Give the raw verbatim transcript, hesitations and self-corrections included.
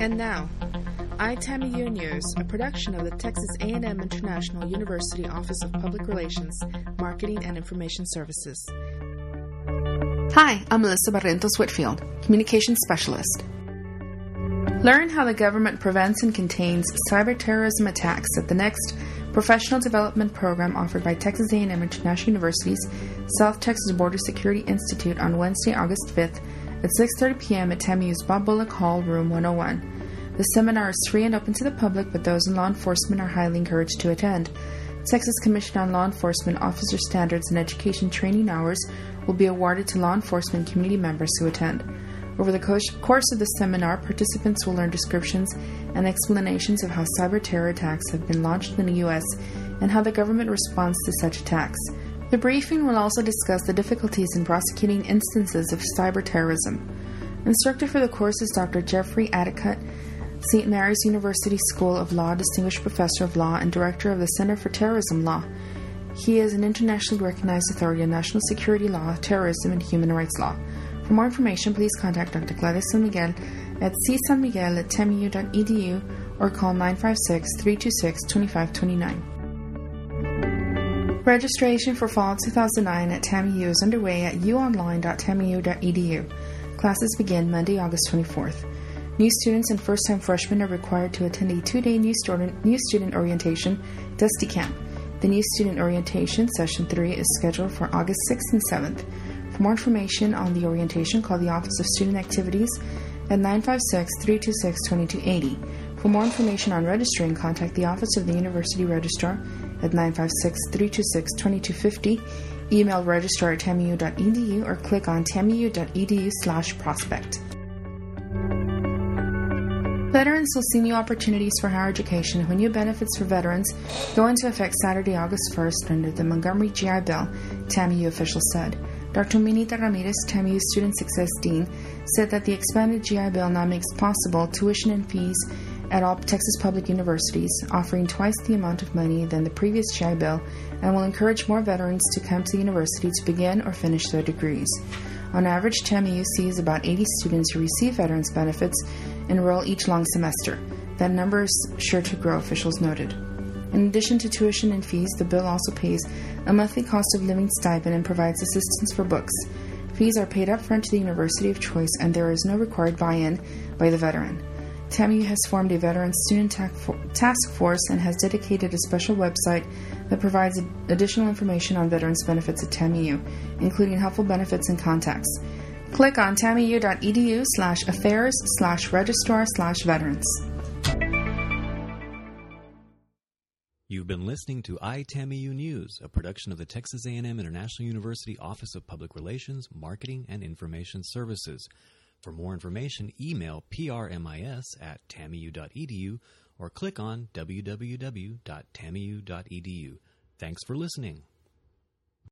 And now, iTAMIU News, a production of the Texas A and M International University Office of Public Relations, Marketing and Information Services. Hi, I'm Melissa Barrientos Whitfield, Communications Specialist. Learn how the government prevents and contains cyber terrorism attacks at the next professional development program offered by Texas A and M International University's South Texas Border Security Institute on Wednesday, August fifth at six thirty p.m. at TAMIU's Bob Bullock Hall, Room one oh one. The seminar is free and open to the public, but those in law enforcement are highly encouraged to attend. Texas Commission on Law Enforcement Officer Standards and Education training hours will be awarded to law enforcement community members who attend. Over the course of the seminar, participants will learn descriptions and explanations of how cyber terror attacks have been launched in the U S and how the government responds to such attacks. The briefing will also discuss the difficulties in prosecuting instances of cyber terrorism. Instructor for the course is Doctor Jeffrey Adicott, Saint Mary's University School of Law Distinguished Professor of Law and Director of the Center for Terrorism Law. He is an internationally recognized authority on national security law, terrorism, and human rights law. For more information, please contact Doctor Gladys San Miguel at c san miguel at tamiu dot e d u or call nine five six, three two six, two five two nine. Registration for Fall two thousand nine at TAMIU is underway at u online dot tamiu dot e d u. Classes begin Monday, August twenty-fourth. New students and first-time freshmen are required to attend a two-day new student, new student orientation, Dusty Camp. The new student orientation, Session three, is scheduled for August sixth and seventh. For more information on the orientation, call the Office of Student Activities at nine five six, three two six, two two eight zero. For more information on registering, contact the Office of the University Registrar at nine five six, three two six, two two five zero, email registrar at tamiu dot e d u, or click on tamiu dot e d u slash prospect. Veterans will see new opportunities for higher education when new benefits for veterans go into effect Saturday, August first under the Montgomery G I Bill, TAMIU officials said. Doctor Minita Ramirez, TAMIU's Student Success Dean, said that the expanded G I Bill now makes possible tuition and fees at all Texas public universities, offering twice the amount of money than the previous G I Bill, and will encourage more veterans to come to the university to begin or finish their degrees. On average, TAMIU sees about eighty students who receive veterans benefits enroll each long semester. That number is sure to grow, officials noted. In addition to tuition and fees, the bill also pays a monthly cost of living stipend and provides assistance for books. Fees are paid up front to the university of choice, and there is no required buy-in by the veteran. TAMIU has formed a veteran student task force and has dedicated a special website that provides additional information on veterans benefits at TAMIU, including helpful benefits and contacts. Click on tamiu dot e d u slash affairs slash registrar slash veterans. You've been listening to iTAMIU News, a production of the Texas A and M International University Office of Public Relations, Marketing and Information Services. For more information, email p r m i s at tamiu dot e d u or click on w w w dot tamiu dot e d u. Thanks for listening.